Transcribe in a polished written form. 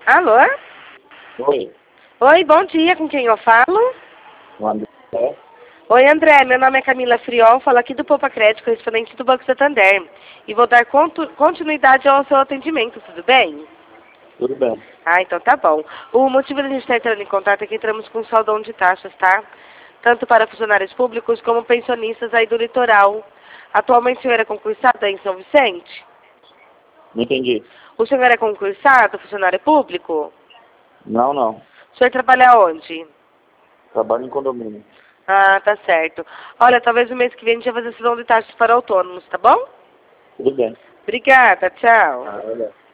Alô? Oi. Oi, bom dia, com quem eu falo? O André. Oi, André, meu nome é Camila Friol, falo aqui do Poupa Crédito, correspondente do Banco Santander. E vou dar continuidade ao seu atendimento, tudo bem? Tudo bem. Ah, então tá bom. O motivo da gente estar entrando em contato é que entramos com saldão de taxas, tá? Tanto para funcionários públicos como pensionistas aí do litoral. Atualmente o senhor é concursado aí em São Vicente? Não entendi. O senhor é concursado, funcionário público? Não, não. O senhor trabalha onde? Trabalho em condomínio. Ah, tá certo. Olha, talvez no mês que vem a gente vai fazer saldão de taxas para autônomos, tá bom? Tudo bem. Obrigada, tchau. Olha.